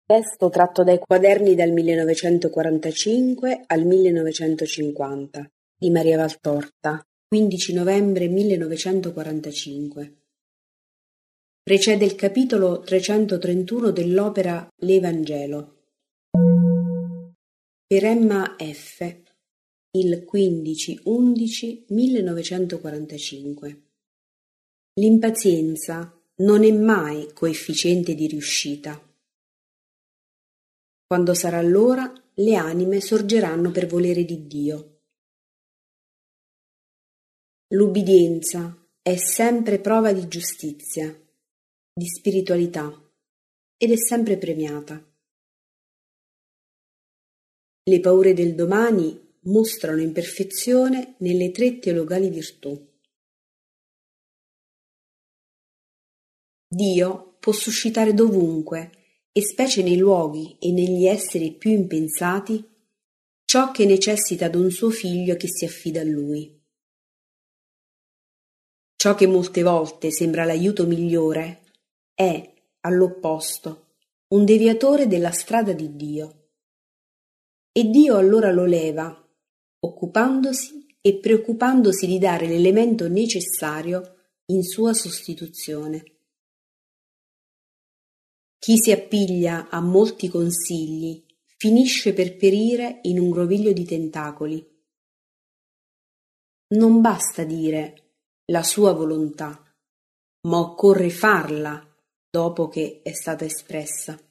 Testo tratto dai quaderni dal 1945 al 1950 di Maria Valtorta, 15 novembre 1945. Precede il capitolo 331 dell'opera L'Evangelo. Per Emma F. il 15-11-1945. L'impazienza non è mai coefficiente di riuscita. Quando sarà l'ora, le anime sorgeranno per volere di Dio. L'ubbidienza è sempre prova di giustizia, di spiritualità, ed è sempre premiata. Le paure del domani mostrano imperfezione nelle tre teologali virtù. Dio può suscitare dovunque, e specie nei luoghi e negli esseri più impensati, ciò che necessita d'un suo figlio che si affida a lui. Ciò che molte volte sembra l'aiuto migliore è, all'opposto, un deviatore della strada di Dio. E Dio allora lo leva, occupandosi e preoccupandosi di dare l'elemento necessario in sua sostituzione. Chi si appiglia a molti consigli finisce per perire in un groviglio di tentacoli. Non basta dire la sua volontà, ma occorre farla dopo che è stata espressa.